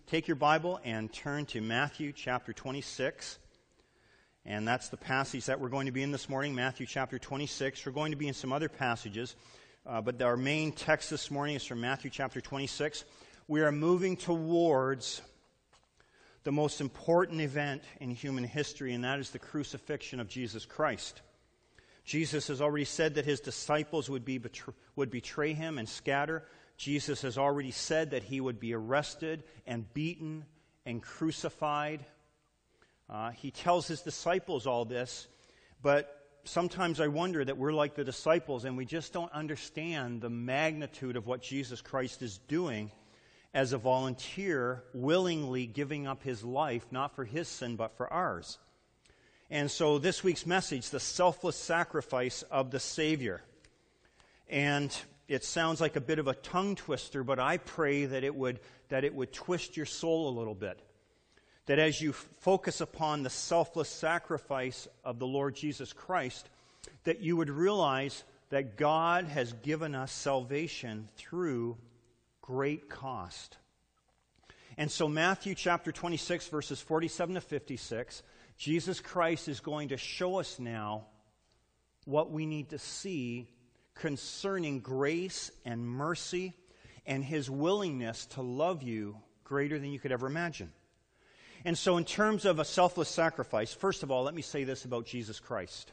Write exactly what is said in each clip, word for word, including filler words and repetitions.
take your Bible and turn to Matthew chapter twenty-six. And that's the passage that we're going to be in this morning, Matthew chapter twenty-six. We're going to be in some other passages, uh, but our main text this morning is from Matthew chapter twenty-six. We are moving towards the most important event in human history, and that is the crucifixion of Jesus Christ. Jesus has already said that his disciples would be betray, would betray him and scatter. Jesus has already said that he would be arrested and beaten and crucified. Uh, he tells his disciples all this, but sometimes I wonder that we're like the disciples and we just don't understand the magnitude of what Jesus Christ is doing as a volunteer, willingly giving up his life, not for his sin, but for ours. And so this week's message, the selfless sacrifice of the Savior. And it sounds like a bit of a tongue twister, but I pray that it would that it would twist your soul a little bit. That as you focus upon the selfless sacrifice of the Lord Jesus Christ, that you would realize that God has given us salvation through great cost. And so Matthew chapter twenty-six, verses forty-seven to fifty-six, Jesus Christ is going to show us now what we need to see concerning grace and mercy and his willingness to love you greater than you could ever imagine. And so in terms of a selfless sacrifice, first of all, let me say this about Jesus Christ.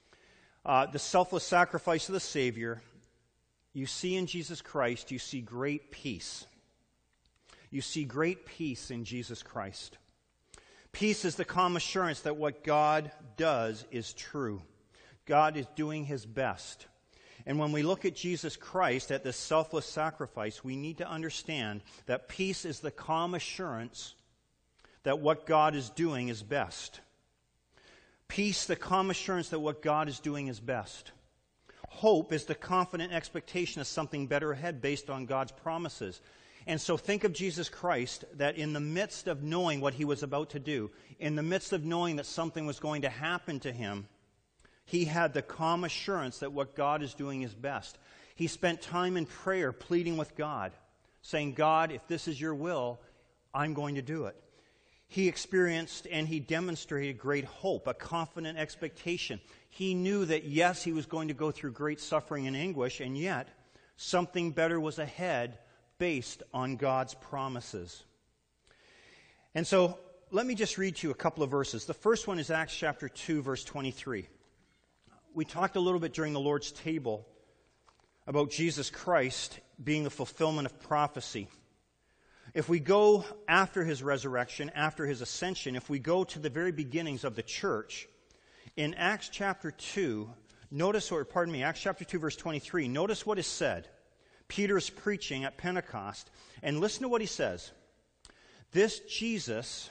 Uh, the selfless sacrifice of the Savior, you see in Jesus Christ, you see great peace. You see great peace in Jesus Christ. Peace is the calm assurance that what God does is true. God is doing his best. And when we look at Jesus Christ, at this selfless sacrifice, we need to understand that peace is the calm assurance that what God is doing is best. Peace, the calm assurance that what God is doing is best. Hope is the confident expectation of something better ahead based on God's promises. And so think of Jesus Christ, that in the midst of knowing what he was about to do, in the midst of knowing that something was going to happen to him, he had the calm assurance that what God is doing is best. He spent time in prayer pleading with God, saying, God, if this is your will, I'm going to do it. He experienced and he demonstrated great hope, a confident expectation. He knew that, yes, he was going to go through great suffering and anguish, and yet something better was ahead based on God's promises. And so let me just read to you a couple of verses. The first one is Acts chapter two, verse twenty-three. We talked a little bit during the Lord's table about Jesus Christ being the fulfillment of prophecy. If we go after his resurrection, after his ascension, if we go to the very beginnings of the church, in Acts chapter two, notice, or pardon me, Acts chapter two, verse twenty-three, notice what is said. Peter is preaching at Pentecost, and listen to what he says. This Jesus,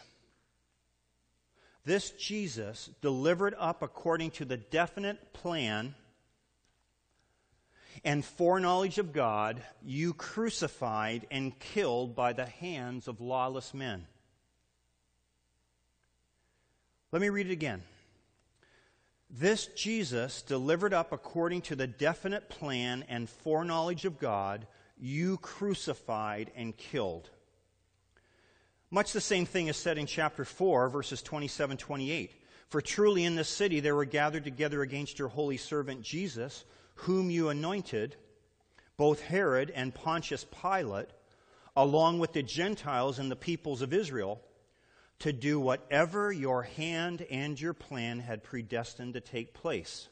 this Jesus, delivered up according to the definite plan and foreknowledge of God, you crucified and killed by the hands of lawless men. Let me read it again. This Jesus, delivered up according to the definite plan and foreknowledge of God, you crucified and killed. Much the same thing is said in chapter four, verses twenty-seven to twenty-eight. For truly in this city there were gathered together against your holy servant Jesus, whom you anointed, both Herod and Pontius Pilate, along with the Gentiles and the peoples of Israel, to do whatever your hand and your plan had predestined to take place.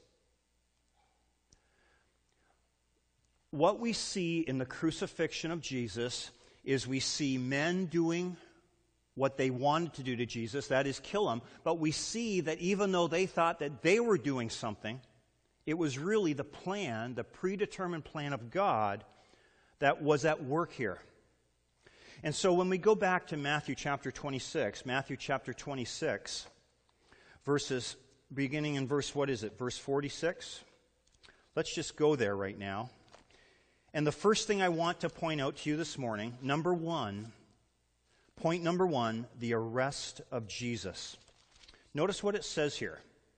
What we see in the crucifixion of Jesus is we see men doing what they wanted to do to Jesus, that is, kill him, but we see that even though they thought that they were doing something, it was really the plan, the predetermined plan of God that was at work here. And so when we go back to Matthew chapter twenty-six, Matthew chapter twenty-six, verses, beginning in verse, what is it, verse forty-six? Let's just go there right now. And the first thing I want to point out to you this morning, number one, point number one, the arrest of Jesus. Notice what it says here.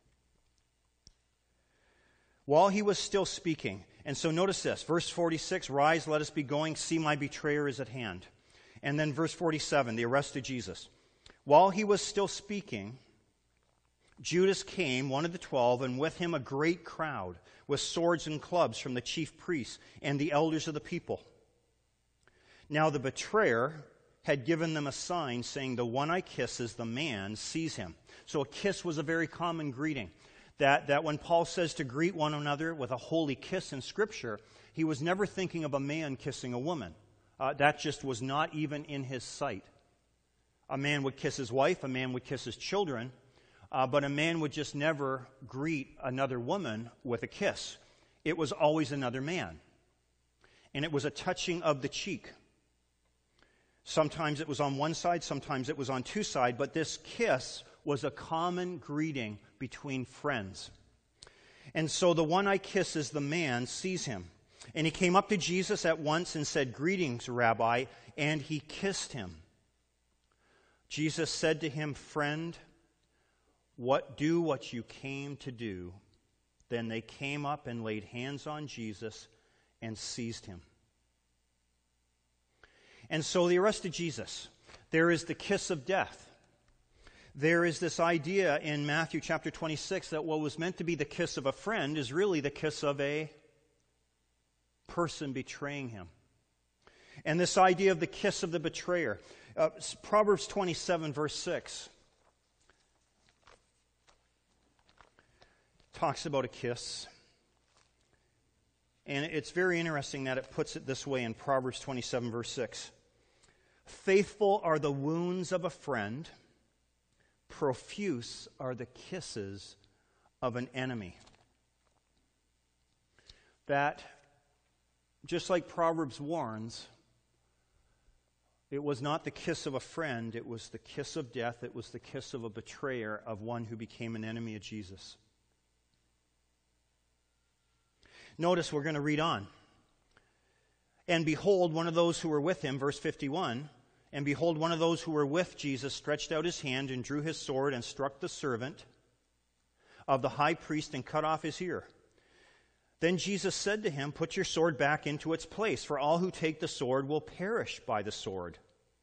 While he was still speaking, and so notice this, verse forty-six, rise, let us be going, see my betrayer is at hand. And then verse forty-seven, the arrest of Jesus. While he was still speaking, Judas came, one of the twelve, and with him a great crowd, with swords and clubs from the chief priests and the elders of the people. Now the betrayer had given them a sign, saying, "The one I kiss is the man, seize him." So a kiss was a very common greeting. That, that when Paul says to greet one another with a holy kiss in Scripture, he was never thinking of a man kissing a woman. Uh, that just was not even in his sight. A man would kiss his wife, a man would kiss his children, uh, but a man would just never greet another woman with a kiss. It was always another man. And it was a touching of the cheek. Sometimes it was on one side, sometimes it was on two sides, but this kiss was a common greeting between friends. And so the one I kiss is the man, seize him. And he came up to Jesus at once and said, "Greetings, Rabbi," and he kissed him. Jesus said to him, "Friend, what do what you came to do." Then they came up and laid hands on Jesus and seized him. And so the arrest of Jesus, there is the kiss of death. There is this idea in Matthew chapter twenty-six that what was meant to be the kiss of a friend is really the kiss of a person betraying him. And this idea of the kiss of the betrayer. Uh, Proverbs twenty-seven, verse six, talks about a kiss. And it's very interesting that it puts it this way in Proverbs twenty-seven, verse six. "Faithful are the wounds of a friend, profuse are the kisses of an enemy." That, just like Proverbs warns, it was not the kiss of a friend, it was the kiss of death, it was the kiss of a betrayer, of one who became an enemy of Jesus. Notice we're going to read on. "And behold, one of those who were with him," verse fifty-one, "and behold, one of those who were with Jesus stretched out his hand and drew his sword and struck the servant of the high priest and cut off his ear. Then Jesus said to him, 'Put your sword back into its place, for all who take the sword will perish by the sword.'"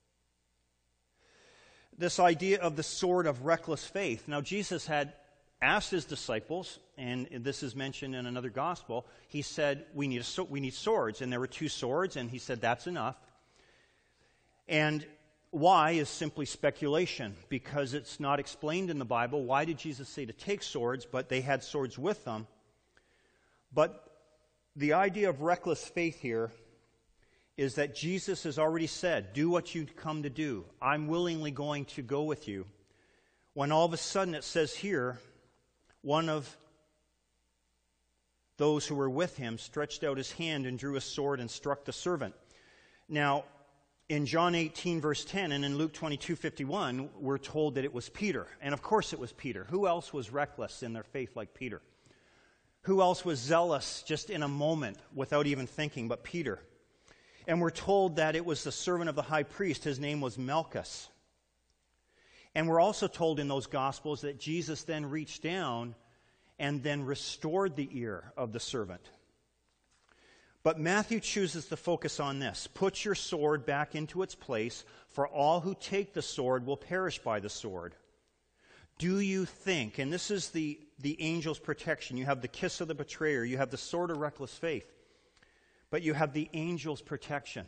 This idea of the sword of reckless faith. Now, Jesus had asked his disciples, and this is mentioned in another gospel, he said, we need, a, we need swords. And there were two swords, and he said, that's enough. And why is simply speculation, because it's not explained in the Bible. Why did Jesus say to take swords? But they had swords with them. But the idea of reckless faith here is that Jesus has already said, do what you come to do. I'm willingly going to go with you. When all of a sudden it says here, one of those who were with him stretched out his hand and drew a sword and struck the servant. Now, in John eighteen, verse ten, and in Luke twenty-two, fifty-one, we're told that it was Peter. And of course it was Peter. Who else was reckless in their faith like Peter? Who else was zealous just in a moment without even thinking but Peter? And we're told that it was the servant of the high priest. His name was Malchus. And we're also told in those Gospels that Jesus then reached down and then restored the ear of the servant. But Matthew chooses to focus on this. Put your sword back into its place, for all who take the sword will perish by the sword. Do you think, and this is the, the angel's protection, you have the kiss of the betrayer, you have the sword of reckless faith, but you have the angel's protection.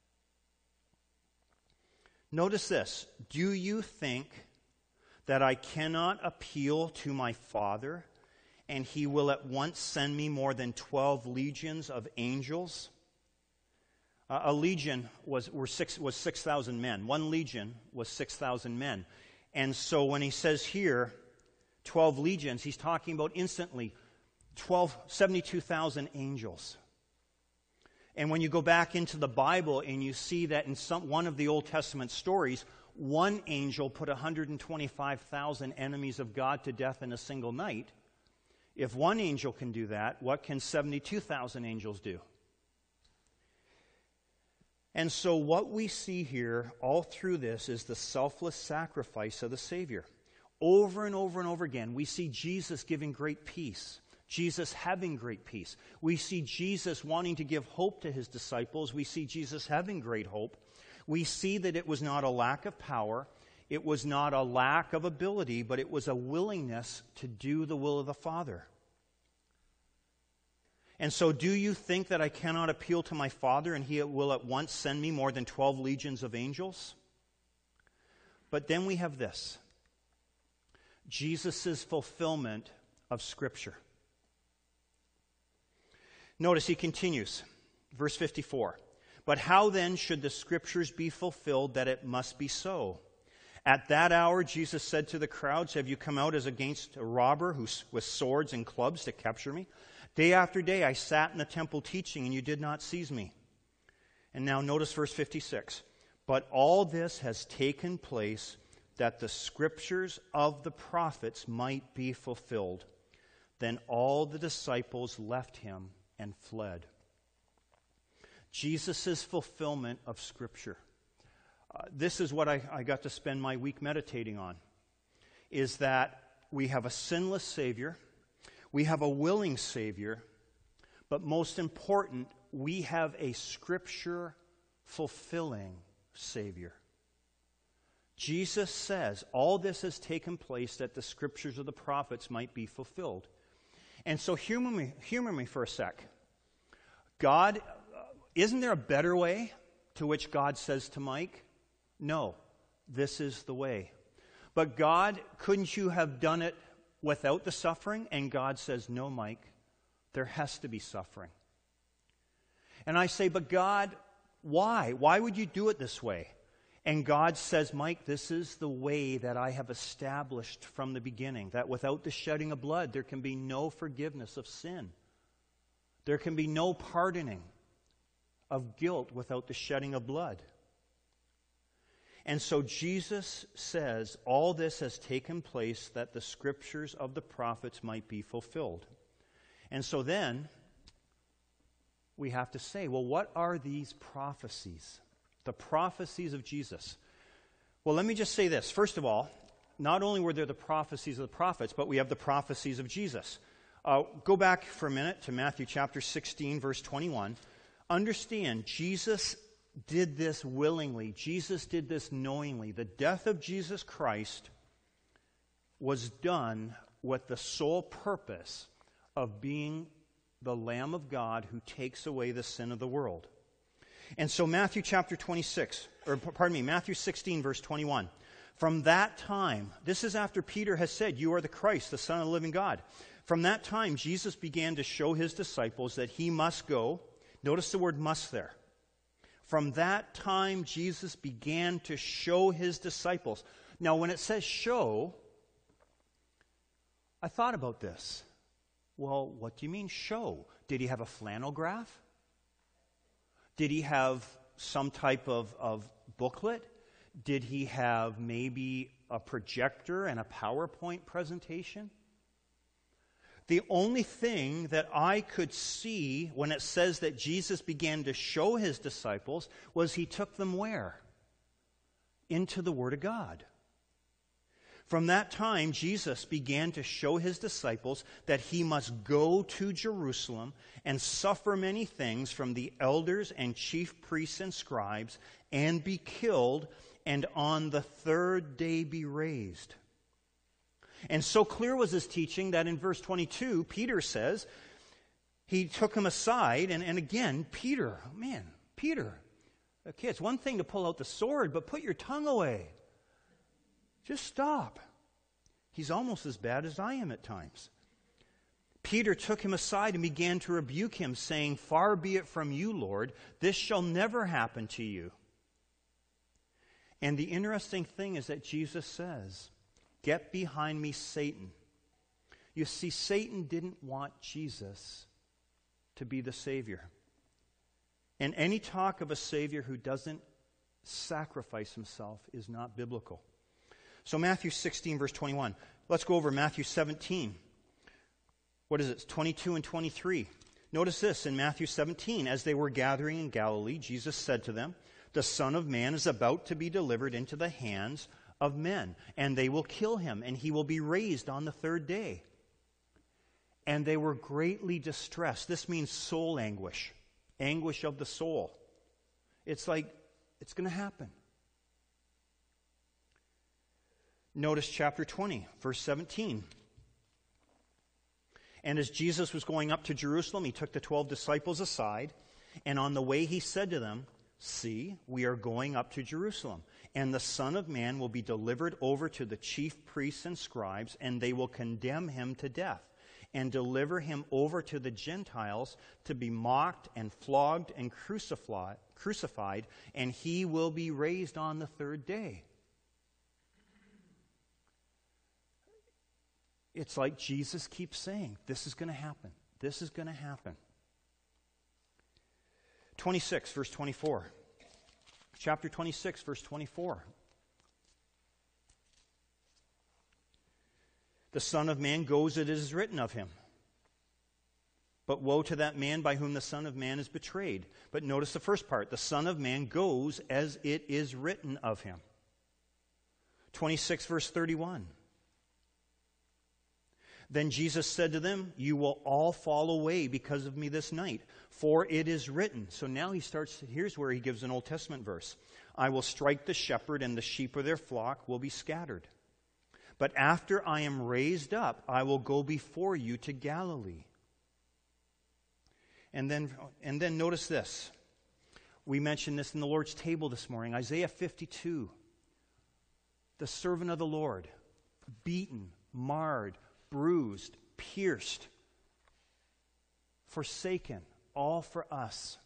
Notice this. Do you think that I cannot appeal to my Father, and he will at once send me more than twelve legions of angels? Uh, a legion was were six was six thousand men. One legion was six thousand men. And so when he says here, twelve legions, he's talking about instantly twelve, seventy-two thousand angels. And when you go back into the Bible and you see that in some one of the Old Testament stories, one angel put one hundred twenty-five thousand enemies of God to death in a single night. If one angel can do that, what can seventy-two thousand angels do? And so what we see here all through this is the selfless sacrifice of the Savior. Over and over and over again, we see Jesus giving great peace. Jesus having great peace. We see Jesus wanting to give hope to his disciples. We see Jesus having great hope. we see that it was not a lack of power, it was not a lack of ability, but it was a willingness to do the will of the Father. And so do you think that I cannot appeal to my Father and He will at once send me more than twelve legions of angels? But then we have this. Jesus' fulfillment of Scripture. Notice he continues, verse fifty-four. But how then should the Scriptures be fulfilled that it must be so? At that hour Jesus said to the crowds, have you come out as against a robber who, with swords and clubs to capture me? Day after day I sat in the temple teaching, and you did not seize me. And now notice verse fifty-six. But all this has taken place that the Scriptures of the prophets might be fulfilled. Then all the disciples left him and fled. Jesus' fulfillment of Scripture. Uh, this is what I, I got to spend my week meditating on, is that we have a sinless Savior, we have a willing Savior, but most important, we have a Scripture-fulfilling Savior. Jesus says, all this has taken place that the Scriptures of the prophets might be fulfilled. And so humor me, humor me for a sec. God, uh, isn't there a better way? To which God says to Mike, no, this is the way. But God, couldn't you have done it without the suffering? And God says, no, Mike, there has to be suffering. And I say, but God, why? Why would you do it this way? And God says, Mike, this is the way that I have established from the beginning, that without the shedding of blood, there can be no forgiveness of sin. There can be no pardoning of guilt without the shedding of blood. And so Jesus says, all this has taken place that the Scriptures of the prophets might be fulfilled. And so then, we have to say, well, what are these prophecies? The prophecies of Jesus. Well, let me just say this. First of all, not only were there the prophecies of the prophets, but we have the prophecies of Jesus. Uh, go back for a minute to Matthew chapter sixteen, verse twenty-one. Understand, Jesus did this willingly. Jesus did this knowingly. The death of Jesus Christ was done with the sole purpose of being the Lamb of God who takes away the sin of the world. And so Matthew chapter twenty-six, or pardon me, Matthew sixteen, verse twenty-one. From that time, this is after Peter has said, you are the Christ, the Son of the living God. From that time, Jesus began to show his disciples that he must go. Notice the word must there. From that time, Jesus began to show his disciples. Now, when it says show, I thought about this. Well, what do you mean show? Did he have a flannel graph? Did he have some type of, of booklet? Did he have maybe a projector and a PowerPoint presentation? The only thing that I could see when it says that Jesus began to show his disciples was he took them where? Into the Word of God. From that time, Jesus began to show his disciples that he must go to Jerusalem and suffer many things from the elders and chief priests and scribes, and be killed, and on the third day be raised. And so clear was his teaching that in verse twenty-two, Peter says, he took him aside, and, and again, Peter, man, Peter, okay, it's one thing to pull out the sword, but put your tongue away. Just stop. He's almost as bad as I am at times. Peter took him aside and began to rebuke him, saying, far be it from you, Lord, this shall never happen to you. And the interesting thing is that Jesus says, get behind me, Satan. You see, Satan didn't want Jesus to be the Savior. And any talk of a Savior who doesn't sacrifice himself is not biblical. So Matthew sixteen, verse twenty-one. Let's go over Matthew seventeen. What is it? twenty-two and twenty-three. Notice this in Matthew seventeen. As they were gathering in Galilee, Jesus said to them, the Son of Man is about to be delivered into the hands of men, and they will kill him, and he will be raised on the third day. And they were greatly distressed. This means soul anguish, anguish of the soul. It's like it's going to happen. Notice chapter twenty, verse seventeen. And as Jesus was going up to Jerusalem, he took the twelve disciples aside, and on the way he said to them, "See, we are going up to Jerusalem, and the Son of Man will be delivered over to the chief priests and scribes, and they will condemn him to death, and deliver him over to the Gentiles to be mocked and flogged and crucified, crucified, and he will be raised on the third day." It's like Jesus keeps saying, this is going to happen. This is going to happen. twenty-six, verse twenty-four. Chapter twenty-six, verse twenty-four. The Son of Man goes as it is written of him. But woe to that man by whom the Son of Man is betrayed. But notice the first part. The Son of Man goes as it is written of him. twenty-six, verse thirty-one. Then Jesus said to them, "You will all fall away because of me this night, for it is written." So now he starts, here's where he gives an Old Testament verse. "I will strike the shepherd, and the sheep of their flock will be scattered. But after I am raised up, I will go before you to Galilee." And then, and then notice this. We mentioned this in the Lord's table this morning. Isaiah fifty-two. The servant of the Lord, beaten, marred, bruised, pierced, forsaken, all for us.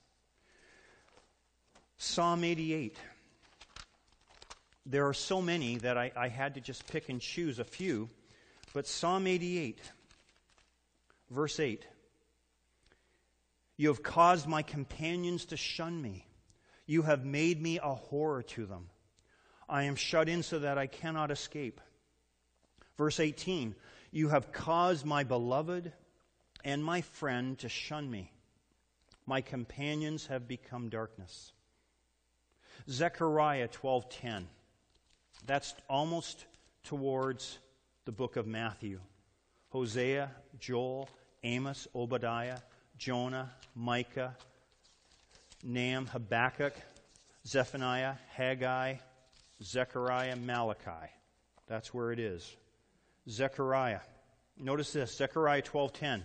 Psalm eighty-eight. There are so many that I, I had to just pick and choose a few. But Psalm eighty-eight, verse eight. "You have caused my companions to shun me. You have made me a horror to them. I am shut in so that I cannot escape." Verse eighteen. "You have caused my beloved and my friend to shun me. My companions have become darkness." Zechariah twelve ten. That's almost towards the book of Matthew. Hosea, Joel, Amos, Obadiah, Jonah, Micah, Nahum, Habakkuk, Zephaniah, Haggai, Zechariah, Malachi. That's where it is. Zechariah. Notice this, Zechariah twelve ten.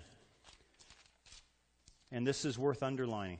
And this is worth underlining.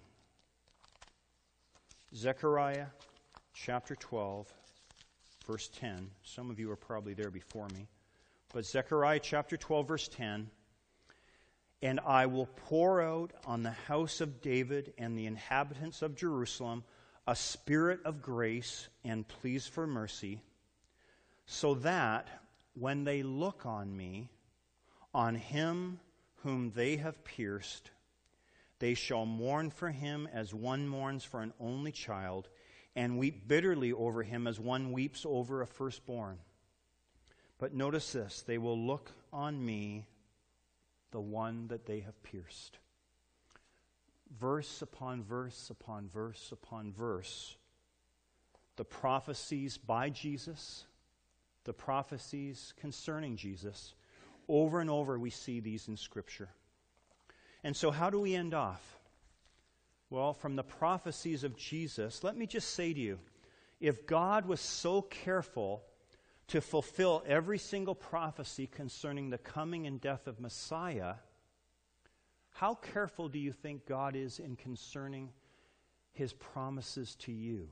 Zechariah chapter twelve, verse ten. Some of you are probably there before me. But Zechariah chapter twelve, verse ten. "And I will pour out on the house of David and the inhabitants of Jerusalem a spirit of grace and pleas for mercy, so that when they look on me, on him whom they have pierced, they shall mourn for him as one mourns for an only child, and weep bitterly over him as one weeps over a firstborn. But notice this, they will look on me, the one that they have pierced." Verse upon verse upon verse upon verse, the prophecies by Jesus, the prophecies concerning Jesus, over and over we see these in Scripture. And so how do we end off? Well, from the prophecies of Jesus, let me just say to you, if God was so careful to fulfill every single prophecy concerning the coming and death of Messiah, how careful do you think God is in concerning his promises to you?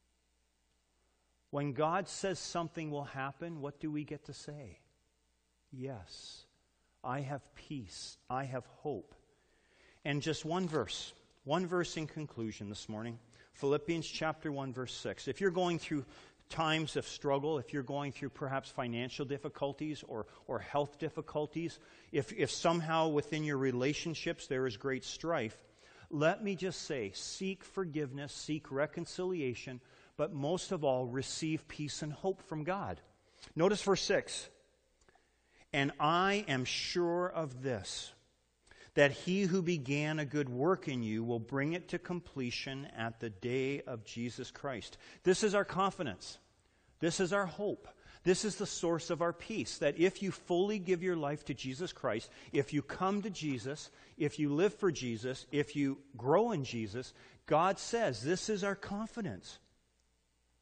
When God says something will happen, what do we get to say? Yes, I have peace, I have hope. And just one verse, one verse in conclusion this morning, Philippians chapter one, verse six. If you're going through times of struggle, if you're going through perhaps financial difficulties or, or health difficulties, if, if somehow within your relationships there is great strife, let me just say, seek forgiveness, seek reconciliation, but most of all, receive peace and hope from God. Notice verse six. "And I am sure of this, that he who began a good work in you will bring it to completion at the day of Jesus Christ." This is our confidence. This is our hope. This is the source of our peace, that if you fully give your life to Jesus Christ, if you come to Jesus, if you live for Jesus, if you grow in Jesus, God says this is our confidence.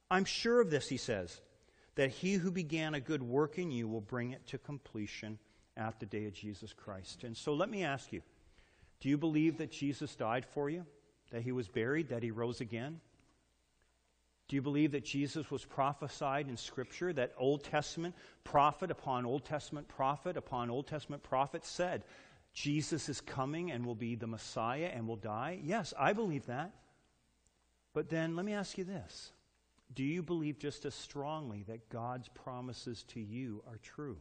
I'm sure of this, he says, that he who began a good work in you will bring it to completion at the day of Jesus Christ. And so let me ask you, do you believe that Jesus died for you? That he was buried, that he rose again? Do you believe that Jesus was prophesied in Scripture, that Old Testament prophet upon Old Testament prophet upon Old Testament prophet said, Jesus is coming and will be the Messiah and will die? Yes, I believe that. But then let me ask you this. Do you believe just as strongly that God's promises to you are true?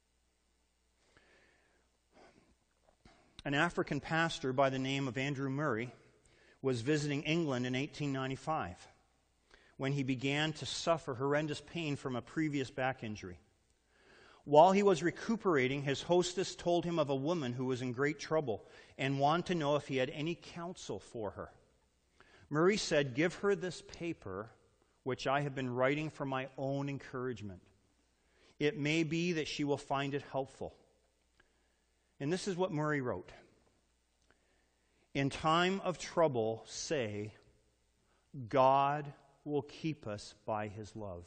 An African pastor by the name of Andrew Murray was visiting England in eighteen ninety-five when he began to suffer horrendous pain from a previous back injury. While he was recuperating, his hostess told him of a woman who was in great trouble and wanted to know if he had any counsel for her. Murray said, "Give her this paper, which I have been writing for my own encouragement. It may be that she will find it helpful." And this is what Murray wrote. "In time of trouble, say, God will keep us by his love.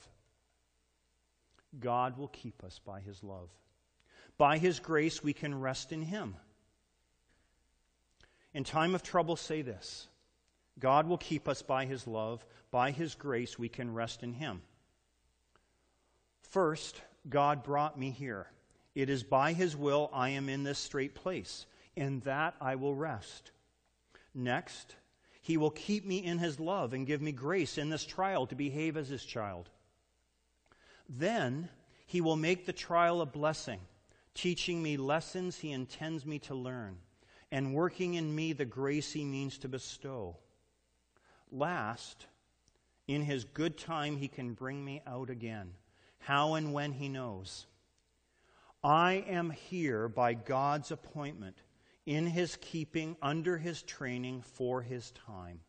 God will keep us by his love. By his grace, we can rest in him. In time of trouble, say this. God will keep us by his love. By his grace, we can rest in him. First, God brought me here. It is by his will I am in this straight place. In that I will rest. Next, he will keep me in his love and give me grace in this trial to behave as his child. Then he will make the trial a blessing, teaching me lessons he intends me to learn, and working in me the grace he means to bestow. Last, in his good time he can bring me out again, how and when he knows. I am here by God's appointment, in his keeping, under his training, for his time.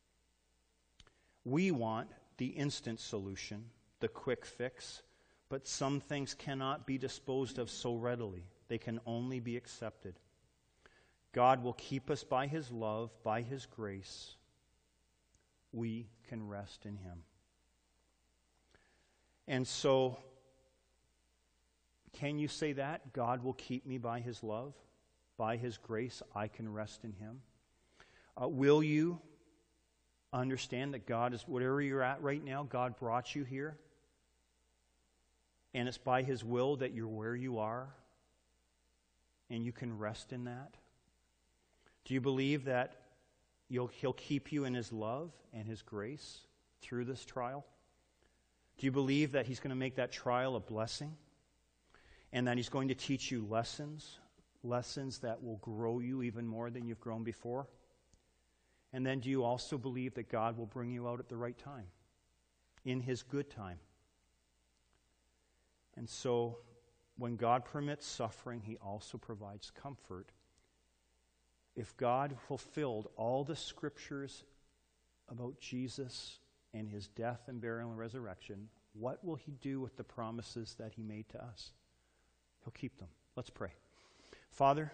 We want the instant solution, the quick fix, but some things cannot be disposed of so readily. They can only be accepted. God will keep us by his love, by his grace. We can rest in him. And so, can you say that? God will keep me by his love, by his grace. I can rest in him. Uh, will you understand that God is, whatever you're at right now, God brought you here? And it's by his will that you're where you are, and you can rest in that? Do you believe that you'll, he'll keep you in his love and his grace through this trial? Do you believe that he's going to make that trial a blessing, and that he's going to teach you lessons, lessons that will grow you even more than you've grown before? And then do you also believe that God will bring you out at the right time, in his good time? And so, when God permits suffering, he also provides comfort. If God fulfilled all the scriptures about Jesus and his death and burial and resurrection, what will he do with the promises that he made to us? He'll keep them. Let's pray. Father,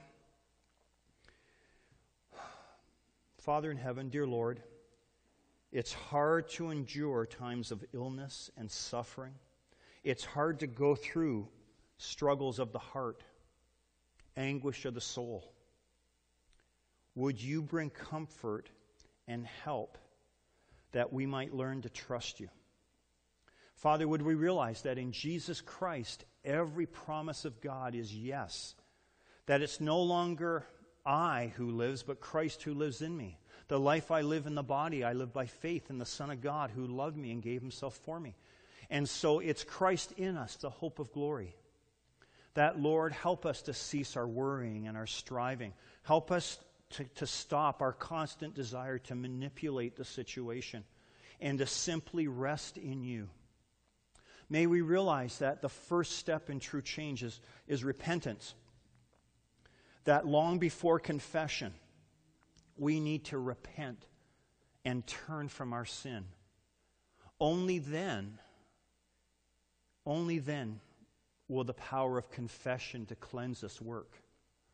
Father in heaven, dear Lord, it's hard to endure times of illness and suffering. It's hard to go through struggles of the heart, anguish of the soul. Would you bring comfort and help that we might learn to trust you? Father, would we realize that in Jesus Christ, every promise of God is yes. That it's no longer I who lives, but Christ who lives in me. The life I live in the body, I live by faith in the Son of God who loved me and gave himself for me. And so it's Christ in us, the hope of glory. That, Lord, help us to cease our worrying and our striving. Help us to, to stop our constant desire to manipulate the situation and to simply rest in you. May we realize that the first step in true change is, is repentance. That long before confession, we need to repent and turn from our sin. Only then, only then will the power of confession to cleanse us work.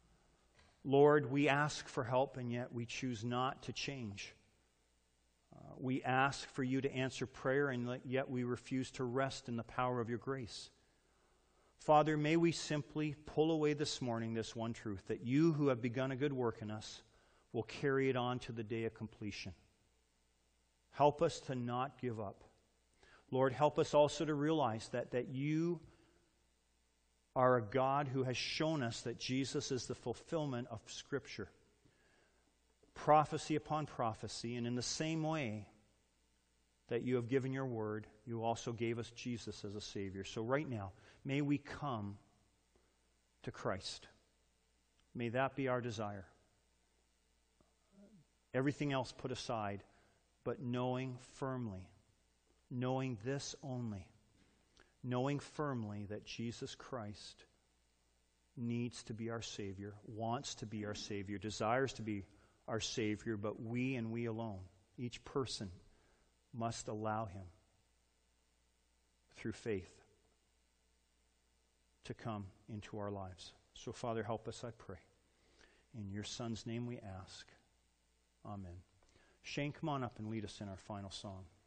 Lord, we ask for help, and yet we choose not to change. Uh, We ask for you to answer prayer, and yet we refuse to rest in the power of your grace. Father, may we simply pull away this morning this one truth, that you who have begun a good work in us will carry it on to the day of completion. Help us to not give up. Lord, help us also to realize that, that you are a God who has shown us that Jesus is the fulfillment of Scripture. Prophecy upon prophecy, and in the same way that you have given your word, you also gave us Jesus as a Savior. So right now, may we come to Christ. May that be our desire. Everything else put aside, but knowing firmly, knowing this only, knowing firmly that Jesus Christ needs to be our Savior, wants to be our Savior, desires to be our Savior, but we and we alone, each person, must allow him through faith to come into our lives. So, Father, help us, I pray. In your Son's name we ask. Amen. Shane, come on up and lead us in our final song.